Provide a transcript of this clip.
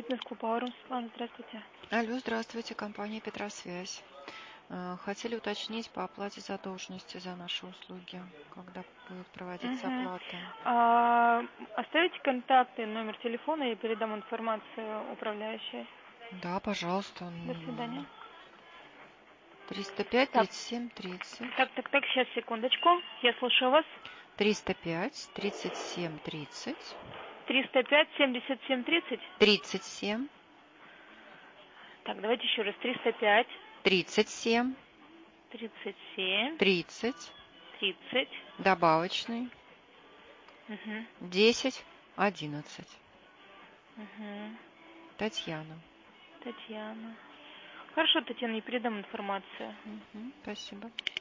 Бизнес-клуб Светлана, здравствуйте. Алло, здравствуйте, компания Петросвязь. Хотели уточнить по оплате задолженности за наши услуги, когда будет проводиться Мгм. оплата. Оставите контакты, номер телефона, я передам информацию управляющей. Да, пожалуйста. До свидания. 305 Так, 37 30. сейчас, секундочку. Я слушаю вас. 305 37 30. 305 77 30. 37 Так, давайте еще раз. 305 37 37 30. 30. Добавочный Угу. 10 11. Угу. Татьяна. Татьяна. Хорошо, Татьяна, я передам информацию. Спасибо.